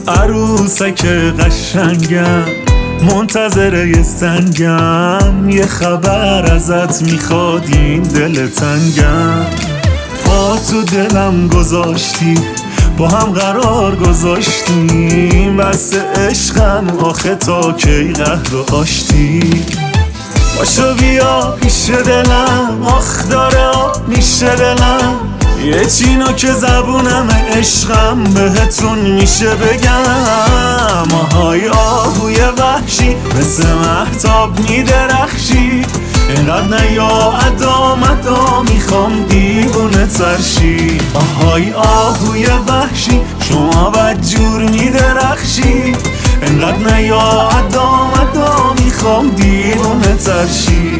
عروسک قشنگم منتظر یه سنگم، یه خبر ازت میخواد این دل تنگم. پا تو دلم گذاشتی، با هم قرار گذاشتیم، بس عشقم آخه تا کی قهر و آشتی. باشو بیا پیش دلم، آخ داره آب میشه دلم، یه چینو که زبونم عشقم بهتون میشه بگم. آهای آهوی وحشی مثل مهتاب میدرخشی، اینقدر نیا ادا مدا میخوام دیوونه ترشی. آهای آهوی وحشی شما بدجور میدرخشی، اینقدر نیا ادا مدا میخوام دیوونه ترشی.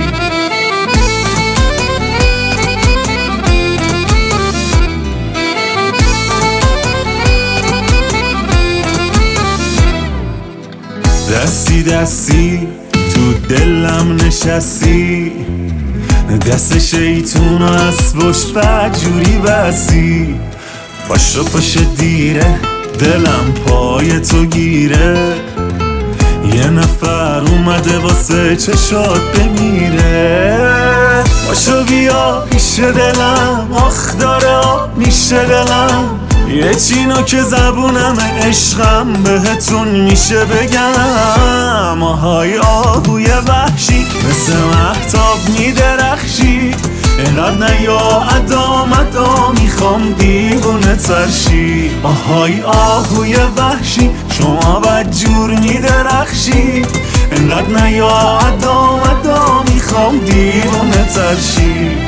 دستی دستی تو دلم نشستی، دست شیطون و از پشت بدجوری بستی. پاشو پاش دیره دلم پای تو گیره، یه نفر اومده واسه چشات بمیره. پاشو بیا پیش دلم، آخ داره آب میشه دلم، یه چینو که زبونم عشقم بهتون میشه بگم. آهای آهوی وحشی مثل مهتاب میدرخشی، اینقدر نیا ادا مدا میخوام دیوونه ترشی. آهای آهوی وحشی شما بدجور میدرخشی، اینقدر نیا ادا مدا میخوام دیوونه ترشی.